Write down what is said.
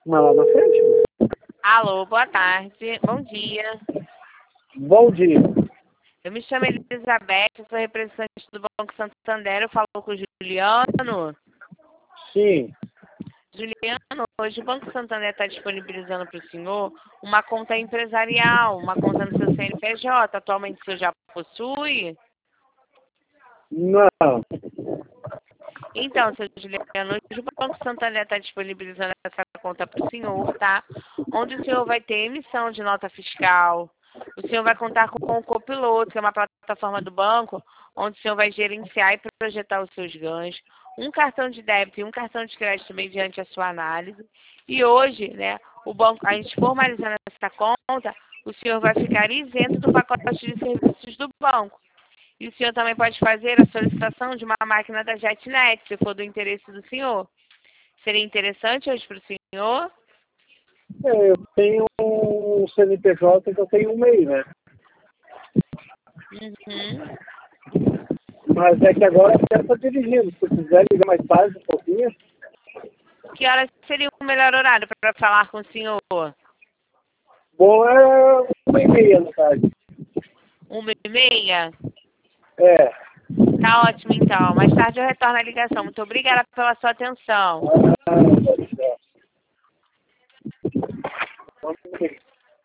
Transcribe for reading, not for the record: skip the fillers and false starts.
Mas lá na frente. Alô, boa tarde. Bom dia. Bom dia. Eu me chamo Elizabeth, eu sou representante do Banco Santander. Eu falo com o Juliano. Sim. Juliano, hoje o Banco Santander está disponibilizando para o senhor uma conta empresarial, uma conta no seu CNPJ. Atualmente o senhor já possui? Não. Então, seu Juliano, hoje o Banco Santander está disponibilizando essa conta para o senhor, tá? Onde o senhor vai ter emissão de nota fiscal. O senhor vai contar com o Copiloto, que é uma plataforma do banco, onde o senhor vai gerenciar e projetar os seus ganhos. Um cartão de débito e um cartão de crédito mediante a sua análise. E hoje, né, o banco, a gente formalizando essa conta, o senhor vai ficar isento do pacote de serviços do banco. E o senhor também pode fazer a solicitação de uma máquina da JetNet, se for do interesse do senhor. Seria interessante hoje para o senhor? Eu tenho um CNPJ que eu tenho um MEI, né? Uhum. Mas é que agora eu estou dirigindo. Se quiser ligar mais tarde um pouquinho. Que horas seria o melhor horário para falar com o senhor? Bom, é 1h30 da tarde. 1h30? É. Tá ótimo, então. Mais tarde eu retorno a ligação. Muito obrigada pela sua atenção. Ah, pode ser.